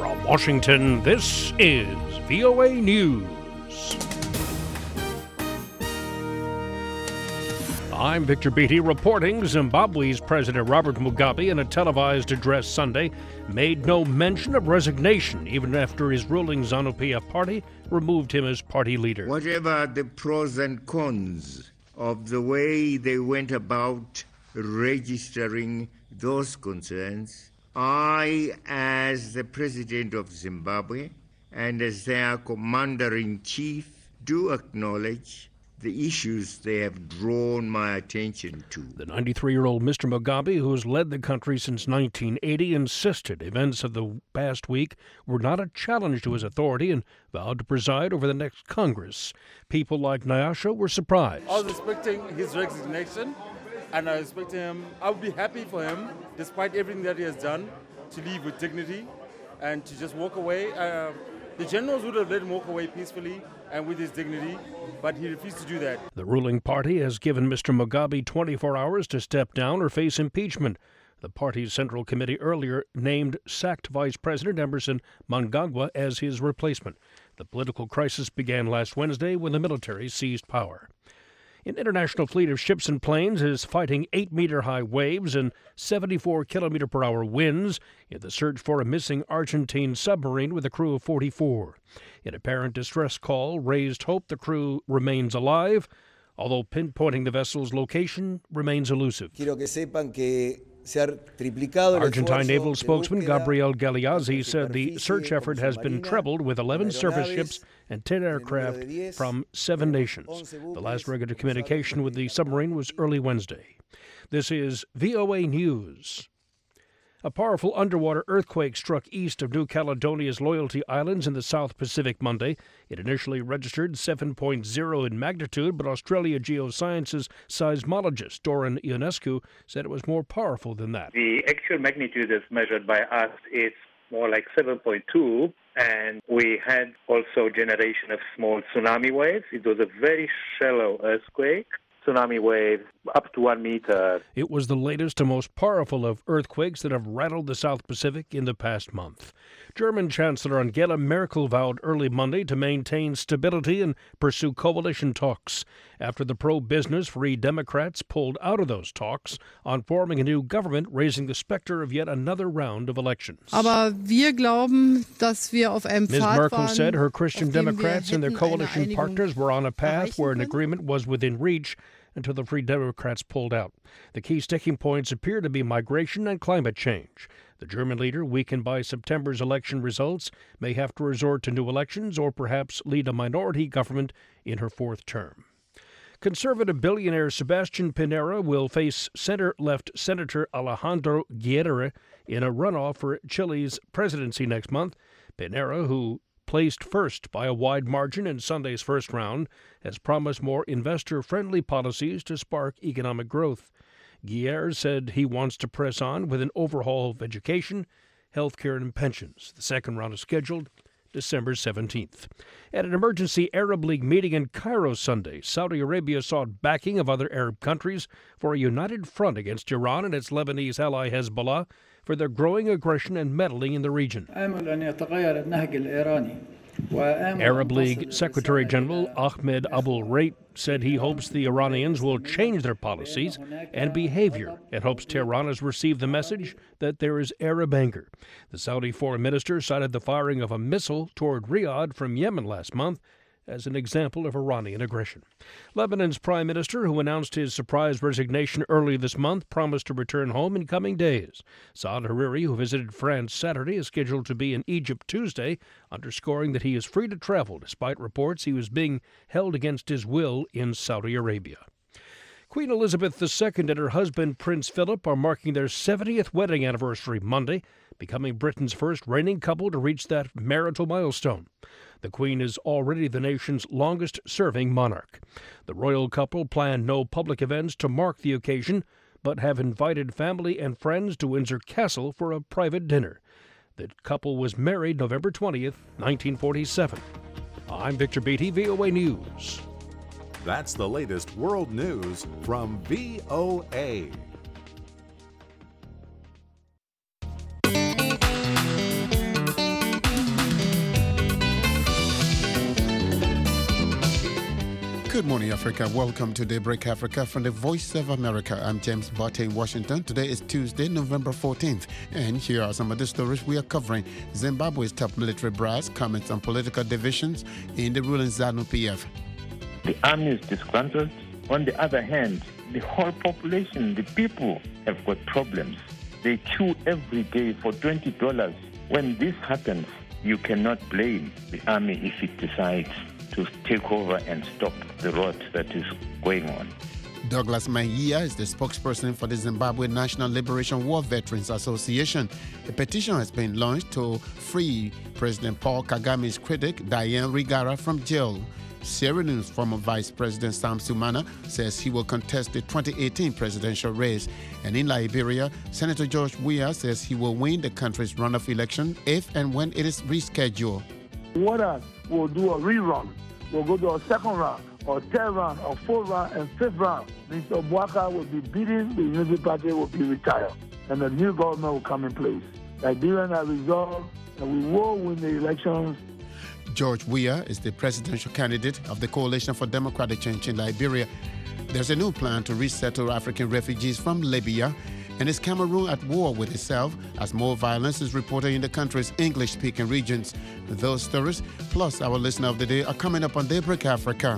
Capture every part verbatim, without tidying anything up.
From Washington, this is V O A News. I'm Victor Beatty reporting. Zimbabwe's President Robert Mugabe, in a televised address Sunday, made no mention of resignation, even after his ruling ZANU-P F party removed him as party leader. Whatever the pros and cons of the way they went about registering those concerns, I, as the President of Zimbabwe and as their Commander-in-Chief, do acknowledge the issues they have drawn my attention to. The ninety-three-year-old Mister Mugabe, who has led the country since nineteen eighty, insisted events of the past week were not a challenge to his authority and vowed to preside over the next Congress. People like Nyasha were surprised. I was expecting his resignation, and I expected him, I would be happy for him, despite everything that he has done, to leave with dignity and to just walk away. Uh, the generals would have let him walk away peacefully and with his dignity, but he refused to do that. The ruling party has given Mister Mugabe twenty-four hours to step down or face impeachment. The party's Central Committee earlier named sacked Vice President Emerson Mnangagwa as his replacement. The political crisis began last Wednesday when the military seized power. An international fleet of ships and planes is fighting eight-meter-high waves and seventy-four kilometer per hour winds in the search for a missing Argentine submarine with a crew of forty-four. An apparent distress call raised hope the crew remains alive, although pinpointing the vessel's location remains elusive. Quiero que sepan que Argentine naval spokesman Gabriel Galeazzi said the search effort has been trebled with eleven surface ships and ten aircraft from seven nations. The last regular communication with the submarine was early Wednesday. This is V O A News. A powerful underwater earthquake struck east of New Caledonia's Loyalty Islands in the South Pacific Monday. It initially registered seven point oh in magnitude, but Australia Geosciences seismologist Doran Ionescu said it was more powerful than that. The actual magnitude as measured by us is more like seven point two, and we had also generation of small tsunami waves. It was a very shallow earthquake. Tsunami wave up to one meter. It was the latest and most powerful of earthquakes that have rattled the South Pacific in the past month. German Chancellor Angela Merkel vowed early Monday to maintain stability and pursue coalition talks after the pro-business Free Democrats pulled out of those talks on forming a new government, raising the specter of yet another round of elections. Aber wir glauben, dass wir auf einem Miz Pfad Merkel waren, said her Christian auf dem wir Democrats and their hätten coalition eine Einigung partners were on a path erreichen where an können. agreement was within reach until the Free Democrats pulled out. The key sticking points appear to be migration and climate change. The German leader, weakened by September's election results, may have to resort to new elections or perhaps lead a minority government in her fourth term. Conservative billionaire Sebastian Pinera will face center-left Senator Alejandro Guerra in a runoff for Chile's presidency next month. Pinera, who placed first by a wide margin in Sunday's first round, has promised more investor-friendly policies to spark economic growth. Guerra said he wants to press on with an overhaul of education, health care, and pensions. The second round is scheduled December seventeenth. At an emergency Arab League meeting in Cairo Sunday, Saudi Arabia sought backing of other Arab countries for a united front against Iran and its Lebanese ally Hezbollah for their growing aggression and meddling in the region. Arab League Secretary General Ahmed Abul-Rate said he hopes the Iranians will change their policies and behavior and hopes Tehran has received the message that there is Arab anger. The Saudi foreign minister cited the firing of a missile toward Riyadh from Yemen last month as an example of Iranian aggression. Lebanon's prime minister, who announced his surprise resignation early this month, promised to return home in coming days. Saad Hariri, who visited France Saturday, is scheduled to be in Egypt Tuesday, underscoring that he is free to travel despite reports he was being held against his will in Saudi Arabia. Queen Elizabeth the Second and her husband Prince Philip are marking their seventieth wedding anniversary Monday, becoming Britain's first reigning couple to reach that marital milestone. The Queen is already the nation's longest-serving monarch. The royal couple plan no public events to mark the occasion, but have invited family and friends to Windsor Castle for a private dinner. The couple was married November twentieth, nineteen forty-seven. I'm Victor Beatty, V O A News. That's the latest world news from V O A. Good morning, Africa. Welcome to Daybreak Africa from the Voice of America. I'm James Barty in Washington. Today is Tuesday, November fourteenth. And here are some of the stories we are covering. Zimbabwe's top military brass comments on political divisions in the ruling ZANU P F. The army is disgruntled. On the other hand, the whole population, the people, have got problems. They queue every day for twenty dollars. When this happens, you cannot blame the army if it decides to take over and stop the rot that is going on. Douglas Mahia is the spokesperson for the Zimbabwe National Liberation War Veterans Association. A petition has been launched to free President Paul Kagame's critic, Diane Rigara, from jail. Sierra Leone's former Vice President Sam Sumana says he will contest the twenty eighteen presidential race. And in Liberia, Senator George Weah says he will win the country's runoff election if and when it is rescheduled. Waters will do a rerun. We'll go to a second round, or third round, or fourth round, and fifth round. Mister Bwaka will be beaten, the Unity Party will be retired, and a new government will come in place. Liberians are resolved, and we will win the elections. George Weah is the presidential candidate of the Coalition for Democratic Change in Liberia. There's a new plan to resettle African refugees from Libya, and is Cameroon at war with itself as more violence is reported in the country's English-speaking regions? Those stories, plus our listener of the day, are coming up on Daybreak Africa.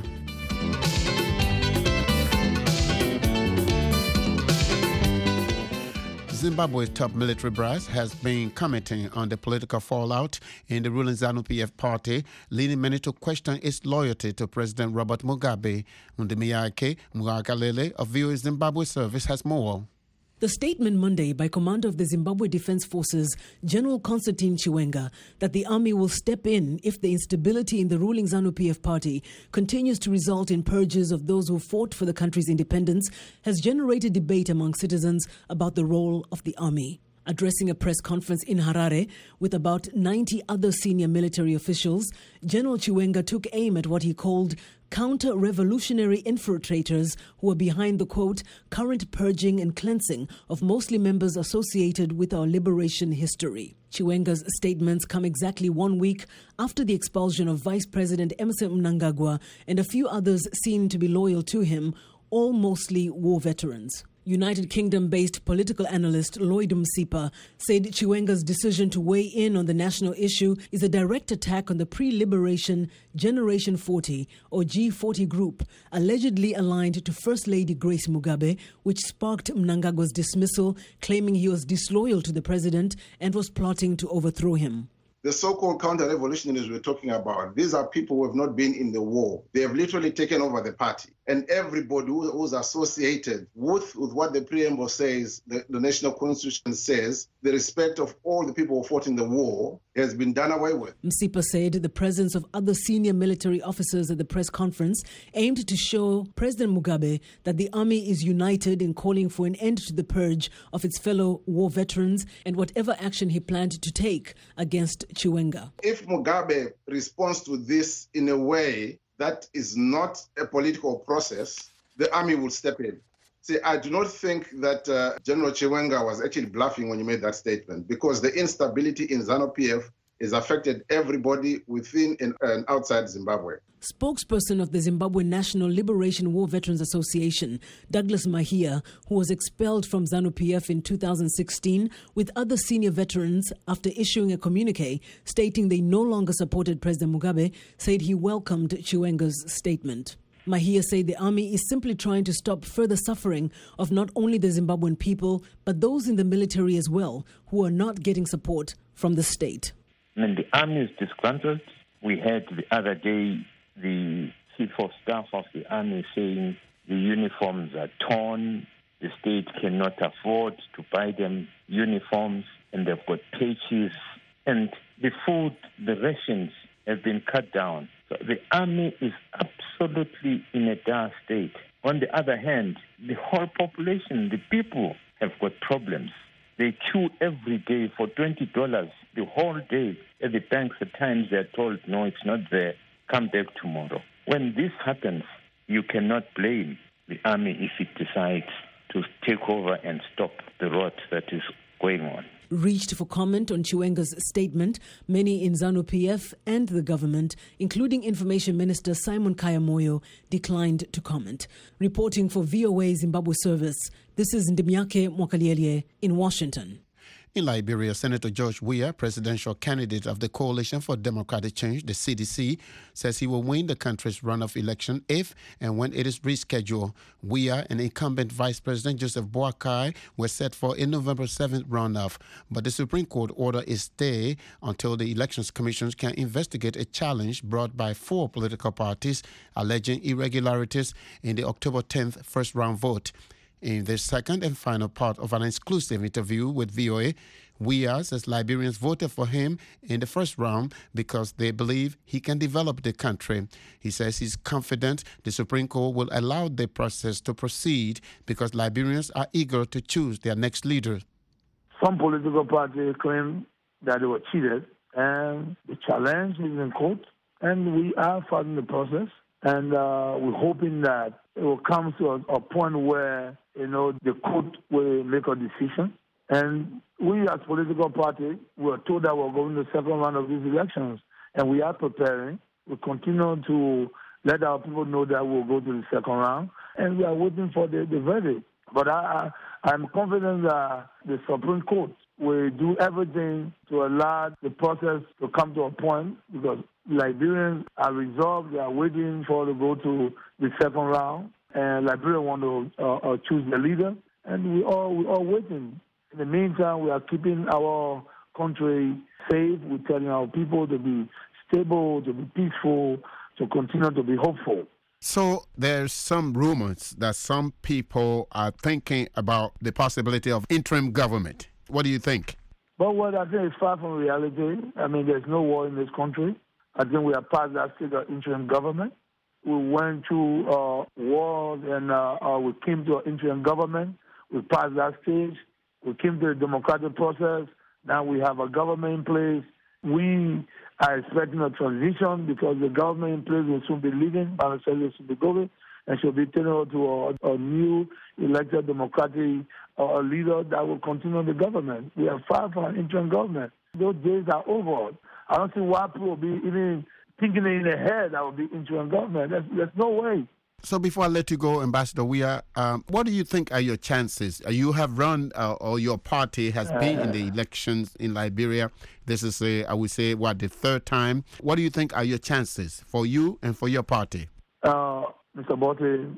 Zimbabwe's top military brass has been commenting on the political fallout in the ruling ZANU P F party, leading many to question its loyalty to President Robert Mugabe. Undimiake Mugakalele of V O A Zimbabwe Service has more. The statement Monday by Commander of the Zimbabwe Defense Forces, General Constantine Chiwenga, that the army will step in if the instability in the ruling ZANU P F party continues to result in purges of those who fought for the country's independence, has generated debate among citizens about the role of the army. Addressing a press conference in Harare with about ninety other senior military officials, General Chiwenga took aim at what he called counter-revolutionary infiltrators who are behind the, quote, current purging and cleansing of mostly members associated with our liberation history. Chiwenga's statements come exactly one week after the expulsion of Vice President Emmerson Mnangagwa and a few others seen to be loyal to him, all mostly war veterans. United Kingdom-based political analyst Lloyd Msipa said Chiwenga's decision to weigh in on the national issue is a direct attack on the pre-liberation Generation forty, or G forty group, allegedly aligned to First Lady Grace Mugabe, which sparked Mnangagwa's dismissal, claiming he was disloyal to the president and was plotting to overthrow him. The so-called counter-revolutionaries we're talking about, these are people who have not been in the war. They have literally taken over the party. And everybody who, who's associated with, with what the preamble says, the, the national constitution says, the respect of all the people who fought in the war has been done away with. Msipa said the presence of other senior military officers at the press conference aimed to show President Mugabe that the army is united in calling for an end to the purge of its fellow war veterans and whatever action he planned to take against Chiwenga. If Mugabe responds to this in a way that is not a political process, the army will step in. See, I do not think that uh, General Chiwenga was actually bluffing when he made that statement, because the instability in ZANU P F has affected everybody within and, and outside Zimbabwe. Spokesperson of the Zimbabwe National Liberation War Veterans Association, Douglas Mahia, who was expelled from ZANU P F in two thousand sixteen with other senior veterans after issuing a communique stating they no longer supported President Mugabe, said he welcomed Chiwenga's statement. Mahia said the army is simply trying to stop further suffering of not only the Zimbabwean people, but those in the military as well, who are not getting support from the state. And the army is disgruntled. We had the other day the chief of staff of the army saying the uniforms are torn, the state cannot afford to buy them uniforms, and they've got patches, and the food, the rations have been cut down. So the army is absolutely in a dire state. On the other hand, the whole population, the people, have got problems. They queue every day for twenty dollars the whole day. At the banks at times they're told, no, it's not there, come back tomorrow. When this happens, you cannot blame the army if it decides to take over and stop the rot that is going on. reached for comment on Chiwenga's statement, many in ZANU P F and the government, including Information Minister Simon Kaya-Moyo, declined to comment. Reporting for V O A Zimbabwe Service, this is Ndimiake Mwakaliele in Washington. In Liberia, Senator George Weah, presidential candidate of the Coalition for Democratic Change, the C D C, says he will win the country's runoff election if and when it is rescheduled. Weah and incumbent Vice President Joseph Boakai were set for a November seventh runoff, but the Supreme Court ordered a stay until the Elections Commission can investigate a challenge brought by four political parties alleging irregularities in the October tenth first-round vote. In the second and final part of an exclusive interview with V O A, Weah says Liberians voted for him in the first round because they believe he can develop the country. He says he's confident the Supreme Court will allow the process to proceed because Liberians are eager to choose their next leader. Some political parties claim that they were cheated, and the challenge is in court, and we are following the process, and uh, we're hoping that it will come to a, a point where, you know, the court will make a decision. And we as political party, we are told that we're going to the second round of these elections, and we are preparing. We continue to let our people know that we'll go to the second round, and we are waiting for the, the verdict. But I, I, I'm confident that the Supreme Court will do everything to allow the process to come to a point, because Liberians are resolved. They are waiting for to go to the second round, and Liberia want to uh, uh, choose the leader, and we all we all waiting. In the meantime, we are keeping our country safe. We're telling our people to be stable, to be peaceful, to continue to be hopeful. So there's some rumors that some people are thinking about the possibility of interim government. What do you think? But what I think is far from reality. I mean, there's no war in this country. I think we are past that stage of interim government. We went through uh, wars and uh, uh, we came to an interim government. We passed that stage. We came to the democratic process. Now we have a government in place. We are expecting a transition because the government in place will soon be leaving. Banaseli will soon be going, and she'll be turning over to a, a new elected democratic uh, leader that will continue the government. We are far from an interim government. Those days are over. I don't see why people will be even thinking in their head that will be interim government. There's, there's no way. So before I let you go, Ambassador Weah, um, what do you think are your chances? Uh, you have run, uh, or your party has uh, been in the elections in Liberia. This is, a, I would say, what, the third time. What do you think are your chances for you and for your party? Uh, Mister Botte,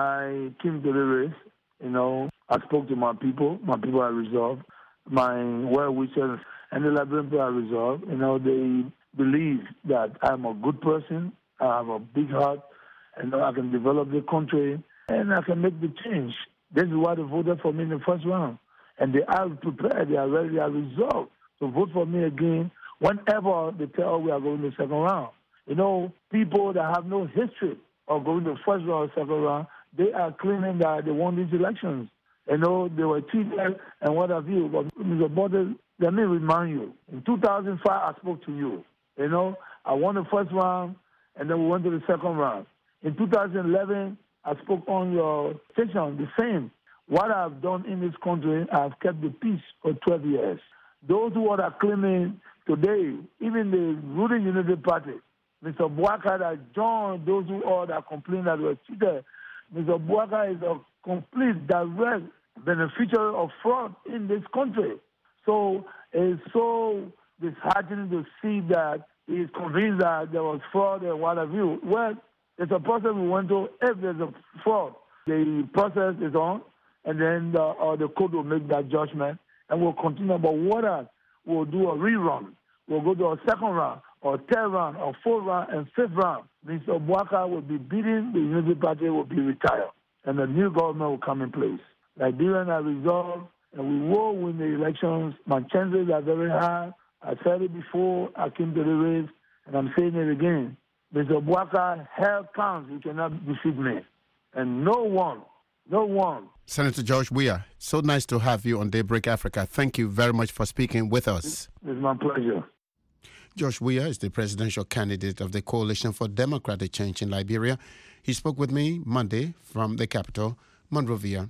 I came to the race. You know, I spoke to my people. My people are resolved. My well-wishers and the Liberian people are resolved. You know, they believe that I'm a good person. I have a big heart. And I can develop the country, and I can make the change. This is why they voted for me in the first round. And they are prepared, they are ready, they are resolved to vote for me again whenever they tell we are going to the second round. You know, people that have no history of going to the first round or second round, they are claiming that they won these elections. You know, they were cheated and what have you. But Mister Botte, let me remind you, in two thousand five, I spoke to you. You know, I won the first round, and then we went to the second round. In two thousand eleven, I spoke on your station, the same. What I've done in this country, I've kept the peace for twelve years. Those who are claiming today, even the ruling Unity Party, Mister Boakai that joined those who are that complain that were cheated. Mister Boakai is a complete, direct beneficiary of fraud in this country. So it's so disheartening to see that he's convinced that there was fraud and what have you. Well, it's a process we went to. If there's a fraud, the process is on, and then the, uh, the court will make that judgment, and we'll continue. But what else? We'll do a rerun. We'll go to a second round, or third round, or fourth round, and fifth round. Mister Boakai will be beaten, the Unity Party will be retired, and the new government will come in place. Liberians are resolved, and we will win the elections. My chances are very high. I said it before I came to the race, and I'm saying it again. Mister Boakai, hell counts, you cannot defeat me. And no one, no one. Senator George Weah, so nice to have you on Daybreak Africa. Thank you very much for speaking with us. It's my pleasure. George Weah is the presidential candidate of the Coalition for Democratic Change in Liberia. He spoke with me Monday from the capital, Monrovia.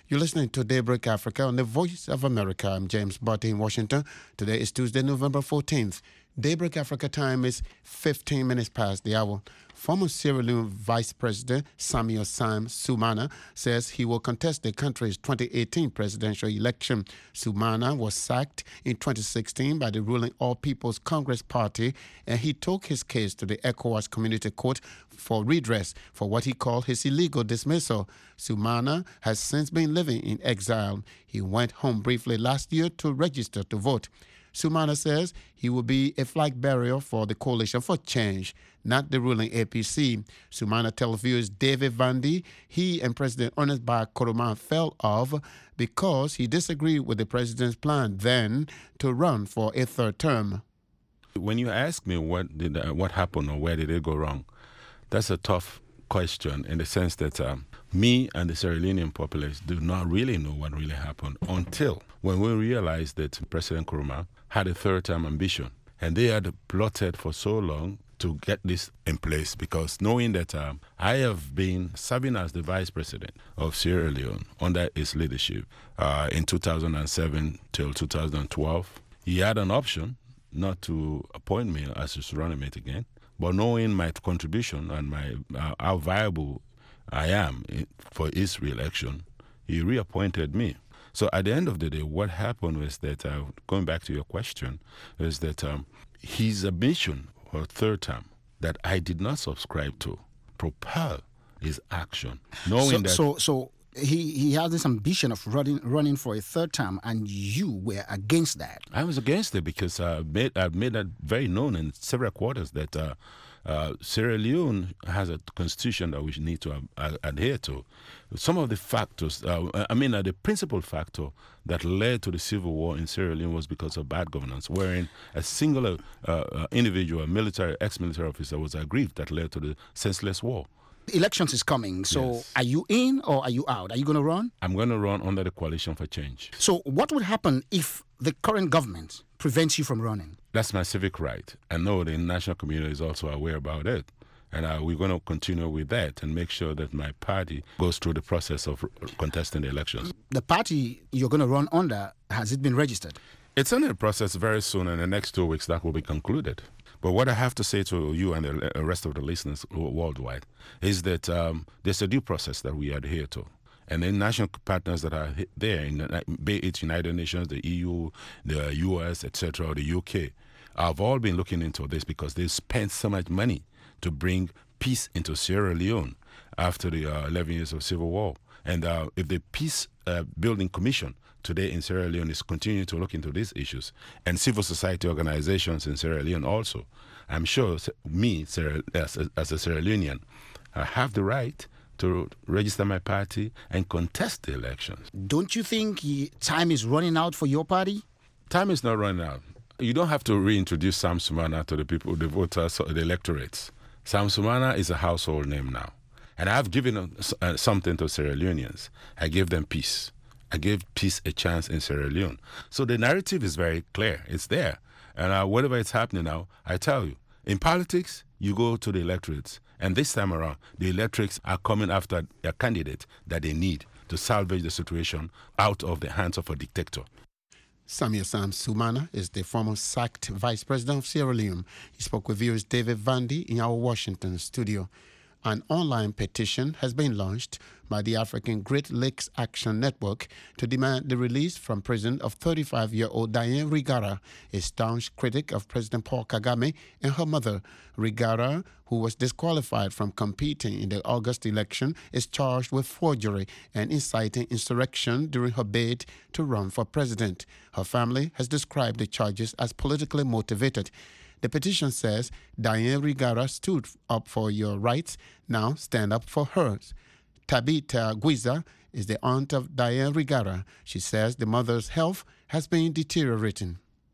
You're listening to Daybreak Africa on the Voice of America. I'm James Barty in Washington. Today is Tuesday, November fourteenth. Daybreak Africa time is fifteen minutes past the hour. Former Sierra Leone Vice President Samuel Sam Sumana says he will contest the country's twenty eighteen presidential election. Sumana was sacked in twenty sixteen by the ruling All People's Congress Party, and he took his case to the ECOWAS Community Court for redress for what he called his illegal dismissal. Sumana has since been living in exile. He went home briefly last year to register to vote. Sumana says he will be a flag bearer for the Coalition for Change, not the ruling A P C. Sumana tells viewers David Vandy he and President Ernest Bai Koroma fell off because he disagreed with the president's plan then to run for a third term. When you ask me what did uh, what happened or where did it go wrong, that's a tough question in the sense that um, me and the Sierra Leonean populace do not really know what really happened until when we realized that President Koroma had a third-term ambition. And they had plotted for so long to get this in place because knowing that um, I have been serving as the vice president of Sierra Leone under his leadership uh, in two thousand seven till two thousand twelve, he had an option not to appoint me as his running mate again. But knowing my contribution and my uh, how viable I am for his re-election, he reappointed me. So at the end of the day, what happened was that, uh, going back to your question, is that um, his ambition for third term that I did not subscribe to propelled his action, knowing so, that... So, so he, he had this ambition of running running for a third term, and you were against that. I was against it because I made, I've made that very known in several quarters that uh, uh, Sierra Leone has a constitution that we need to uh, adhere to. Some of the factors, uh, I mean, uh, the principal factor that led to the civil war in Sierra Leone was because of bad governance, wherein a singular uh, uh, individual, military, ex-military officer was aggrieved that led to the senseless war. Elections is coming, so yes. Are you in or are you out? Are you going to run? I'm going to run under the Coalition for Change. So what would happen if the current government prevents you from running? That's my civic right. I know the international community is also aware about it. And uh, we're going to continue with that and make sure that my party goes through the process of contesting the elections. The party you're going to run under, has it been registered? It's in the process very soon. In the next two weeks, that will be concluded. But what I have to say to you and the rest of the listeners worldwide is that um, there's a due process that we adhere to. And the international partners that are there, in the, be it United Nations, the E U, the U S, et cetera, or the U K, have all been looking into this because they spent so much money to bring peace into Sierra Leone after the uh, eleven years of civil war. And uh, if the Peace uh, Building Commission today in Sierra Leone is continuing to look into these issues, and civil society organizations in Sierra Leone also, I'm sure me, Sierra, as, a, as a Sierra Leonean, I have the right to register my party and contest the elections. Don't you think time is running out for your party? Time is not running out. You don't have to reintroduce Sam Sumana to the people, the voters, or the electorates. Sam Sumana is a household name now. And I've given uh, something to Sierra Leoneans. I gave them peace. I gave peace a chance in Sierra Leone. So the narrative is very clear. It's there. And uh, whatever is happening now, I tell you, in politics, you go to the electorates. And this time around, the electorates are coming after a candidate that they need to salvage the situation out of the hands of a dictator. Samuel Sam Sumana is the former sacked vice president of Sierra Leone. He spoke with viewers David Vandy in our Washington studio. An online petition has been launched by the African Great Lakes Action Network to demand the release from prison of thirty-five-year-old Diane Rigara, a staunch critic of President Paul Kagame, and her mother. Rigara, who was disqualified from competing in the August election, is charged with forgery and inciting insurrection during her bid to run for president. Her family has described the charges as politically motivated. The petition says, Diane Rigara stood up for your rights, now stand up for hers. Tabitha Guiza is the aunt of Diane Rigara. She says the mother's health has been deteriorating.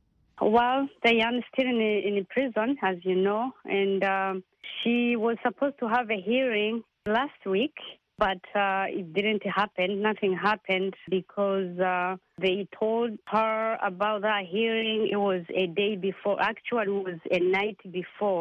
Well, Diane is still in, in prison, as you know, and um, she was supposed to have a hearing last week, but uh, it didn't happen. Nothing happened because uh, they told her about that hearing. It was a day before. Actually, it was a night before.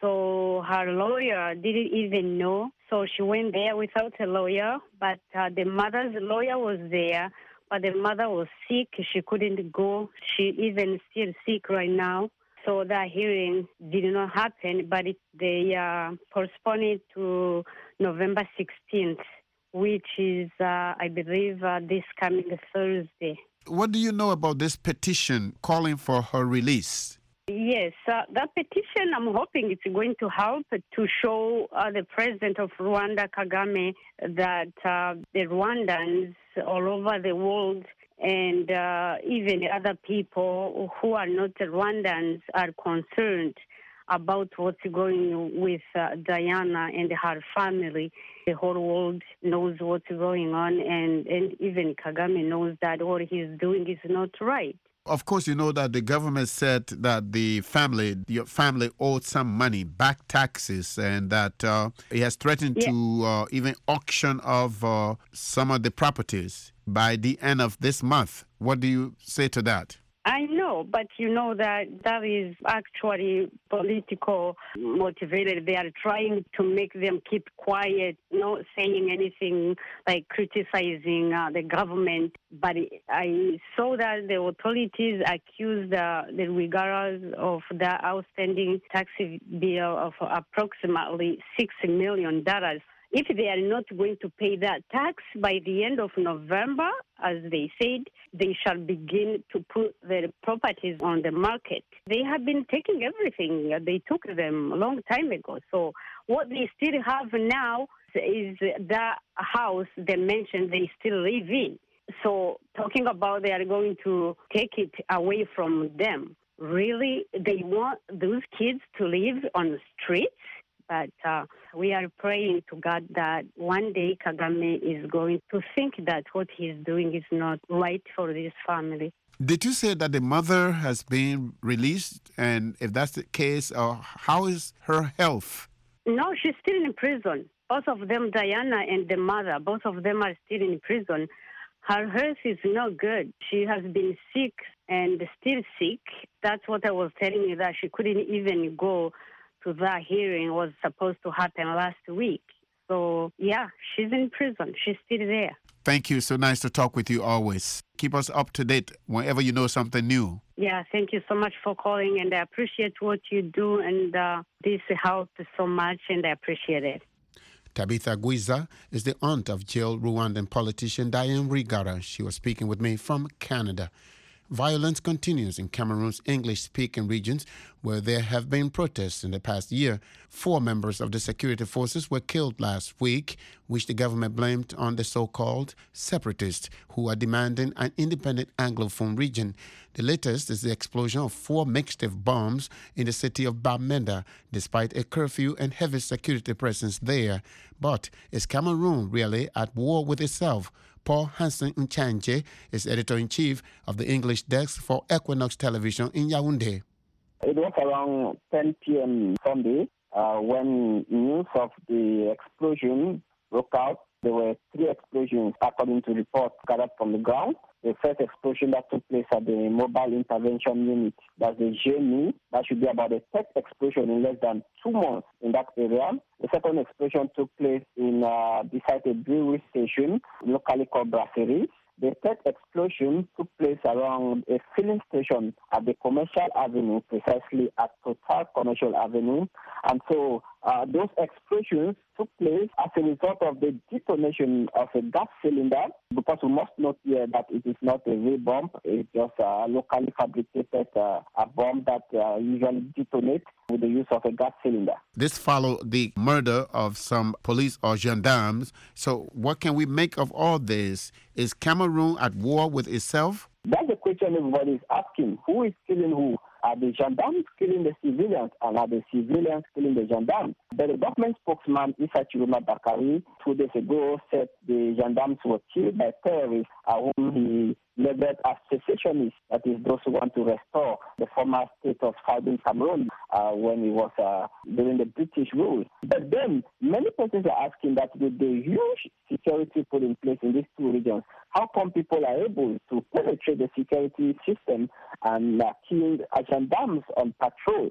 So her lawyer didn't even know. So she went there without a lawyer, but uh, the mother's lawyer was there, but the mother was sick. She couldn't go. She even still sick right now. So that hearing did not happen, but it, they uh, postponed it to November sixteenth, which is, uh, I believe, uh, this coming Thursday. What do you know about this petition calling for her release? Yes, uh, that petition, I'm hoping it's going to help to show uh, the president of Rwanda, Kagame, that uh, the Rwandans all over the world and uh, even other people who are not Rwandans are concerned about what's going with uh, Diana and her family. The whole world knows what's going on, and, and even Kagame knows that what he's doing is not right. Of course, you know that the government said that the family, your family owed some money, back taxes, and that uh, he has threatened yeah. to uh, even auction off uh, some of the properties by the end of this month. What do you say to that? I know, but you know that that is actually political motivated. They are trying to make them keep quiet, not saying anything like criticizing uh, the government. But I saw that the authorities accused uh, the Uighurs of the outstanding tax bill of approximately six million dollars. If they are not going to pay that tax by the end of November, as they said, they shall begin to put their properties on the market. They have been taking everything. They took them a long time ago. So what they still have now is the house they mentioned they still live in. So talking about they are going to take it away from them. Really, they want those kids to live on the streets? But uh, we are praying to God that one day Kagame is going to think that what he's doing is not right for this family. Did you say that the mother has been released? And if that's the case, uh, how is her health? No, she's still in prison. Both of them, Diana and the mother, both of them are still in prison. Her health is not good. She has been sick and still sick. That's what I was telling you, that she couldn't even go to that hearing. Was supposed to happen last week. So, yeah, she's in prison. She's still there. Thank you. So nice to talk with you always. Keep us up to date whenever you know something new. Yeah, thank you so much for calling, and I appreciate what you do, and uh, this helped so much, and I appreciate it. Tabitha Gwiza is the aunt of jailed Rwandan politician Diane Rwigara. She was speaking with me from Canada. Violence continues in Cameroon's English-speaking regions, where there have been protests in the past year. Four members of the security forces were killed last week, which the government blamed on the so-called separatists, who are demanding an independent Anglophone region. The latest is the explosion of four makeshift bombs in the city of Bamenda, despite a curfew and heavy security presence there. But is Cameroon really at war with itself? Paul Hansen Nchanje is editor-in-chief of the English desk for Equinox Television in Yaoundé. It was around ten p.m. Sunday uh, when news of the explosion broke out. There were three explosions, according to reports gathered from the ground. The first explosion that took place at the Mobile Intervention Unit, that's the G M E, that should be about the third explosion in less than two months in that area. The second explosion took place in uh, beside a brewery station, locally called Brasserie. The third explosion took place around a filling station at the Commercial Avenue, precisely at Total Commercial Avenue. And so uh, those explosions took place as a result of the detonation of a gas cylinder, because we must note here that it is not a real bomb. It's just a locally fabricated uh, a bomb that uh, usually detonates with the use of a gas cylinder. This followed the murder of some police or gendarmes. So what can we make of all this? Is Cameroon at war with itself? That's the question everybody is asking. Who is killing who? Are the gendarmes killing the civilians, and are the civilians killing the gendarmes? But the government spokesman, Issa Chiroma Bakari, two days ago said the gendarmes were killed by terrorists, uh, whom he labeled as secessionists, that is, those who want to restore the former state of Southern Cameroon uh, when it was uh, during the British rule. But then many persons are asking that with the huge security put in place in these two regions, how come people are able to penetrate the security system and uh, kill uh, gendarmes on patrol?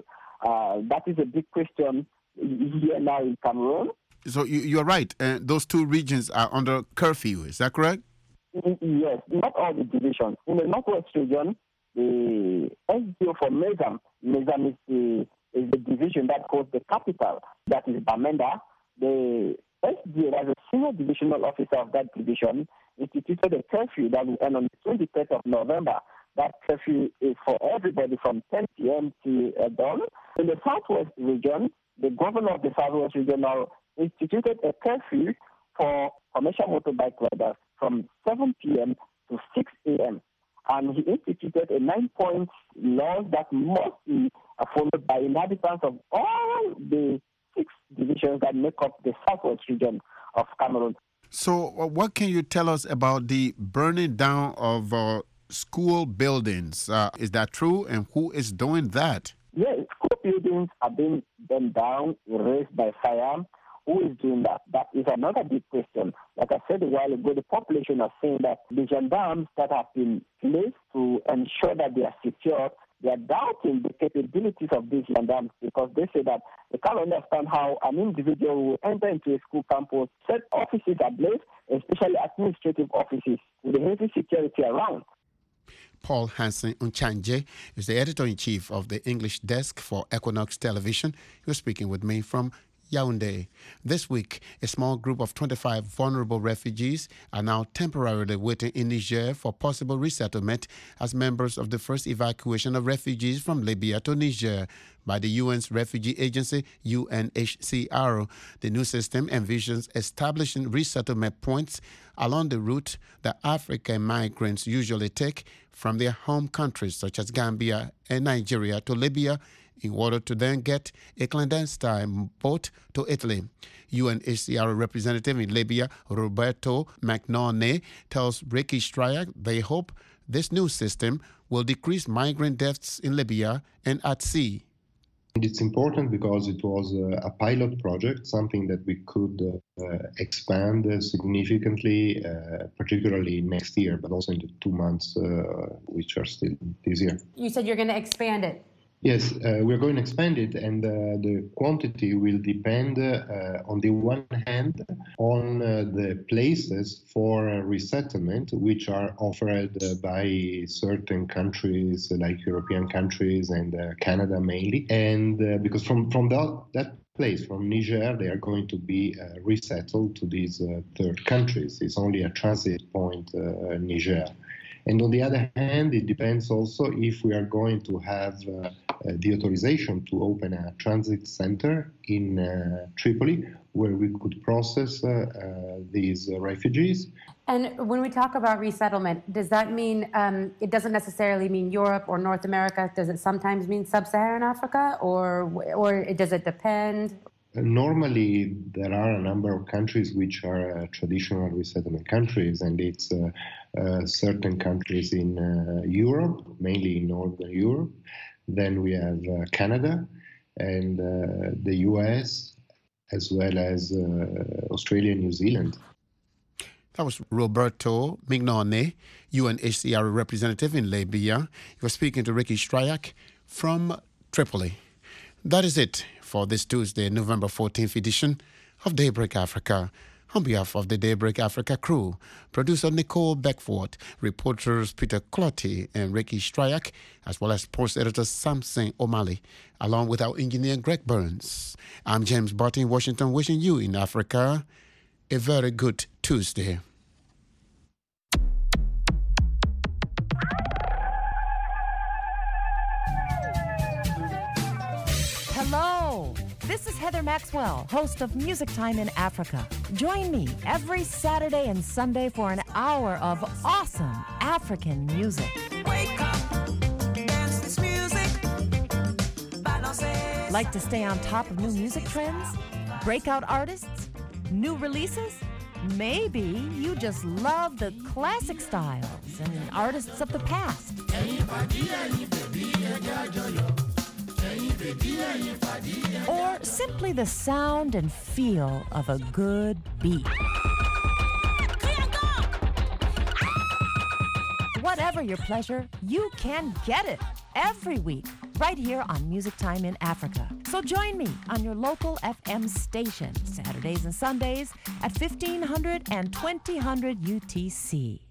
Uh, that is a big question here now in Cameroon. So you, you're right. Uh, those two regions are under curfew. Is that correct? Yes, not all the divisions. In the Northwest region, the S D O for Mezam, Mezam is the, is the division that holds the capital, that is Bamenda. The S D O, as a senior divisional officer of that division, instituted a curfew that will end on the twenty-third of November. That curfew is for everybody from ten p.m. to uh, dawn. In the Southwest region, the governor of the Southwest region now instituted a curfew for commercial motorbike riders from seven p.m. to six a.m. And he instituted a nine-point law that must be followed by inhabitants of all the six divisions that make up the Southwest region of Cameroon. So uh, what can you tell us about the burning down of uh, school buildings? Uh, is that true? And who is doing that? Yes, school buildings are being burned down, erased by fire. Who is doing that? That is another big question. Like I said a while ago, the population are saying that the gendarmes that have been placed to ensure that they are secure, they are doubting the capabilities of these gendarmes because they say that they can't understand how an individual will enter into a school campus, set offices ablaze, especially administrative offices, with a heavy security around. Paul Hansen Unchanje is the editor-in-chief of the English desk for Equinox Television. He was speaking with me from Yaoundé. This week, a small group of twenty-five vulnerable refugees are now temporarily waiting in Niger for possible resettlement as members of the first evacuation of refugees from Libya to Niger by the U N's refugee agency, U N H C R. The new system envisions establishing resettlement points along the route that African migrants usually take from their home countries such as Gambia and Nigeria to Libya in order to then get a clandestine boat to Italy. U N H C R representative in Libya, Roberto McNaughey, tells Ricky Stryak they hope this new system will decrease migrant deaths in Libya and at sea. It's important because it was a pilot project, something that we could uh, expand significantly, uh, particularly next year, but also in the two months uh, which are still this year. You said you're going to expand it. Yes, uh, we're going to expand it, and uh, the quantity will depend, uh, on the one hand, on uh, the places for uh, resettlement, which are offered uh, by certain countries, like European countries and uh, Canada mainly. And uh, because from, from that, that place, from Niger, they are going to be uh, resettled to these uh, third countries. It's only a transit point, uh, Niger. And on the other hand, it depends also if we are going to have uh, uh, the authorization to open a transit center in uh, Tripoli, where we could process uh, uh, these uh, refugees. And when we talk about resettlement, does that mean, um, it doesn't necessarily mean Europe or North America? Does it sometimes mean sub-Saharan Africa, or or does it depend? Normally, there are a number of countries which are uh, traditional resettlement countries, and it's uh, uh, certain countries in uh, Europe, mainly in Northern Europe. Then we have uh, Canada and uh, the U S, as well as uh, Australia and New Zealand. That was Roberto McNaughey, U N H C R representative in Libya. He was speaking to Ricky Stryak from Tripoli. That is it for this Tuesday, November fourteenth edition of Daybreak Africa. On behalf of the Daybreak Africa crew, producer Nicole Beckford, reporters Peter Clotty and Ricky Stryak, as well as post editor Samson O'Malley, along with our engineer Greg Burns. I'm James Barton in Washington, wishing you in Africa a very good Tuesday. Hello, this is Heather Maxwell, host of Music Time in Africa. Join me every Saturday and Sunday for an hour of awesome African music. Wake up, dance this music. Like to stay on top of new music trends? Breakout artists? New releases? Maybe you just love the classic styles and artists of the past. Or simply the sound and feel of a good beat. Whatever your pleasure, you can get it every week right here on Music Time in Africa. So join me on your local F M station, Saturdays and Sundays at fifteen hundred and twenty hundred U T C.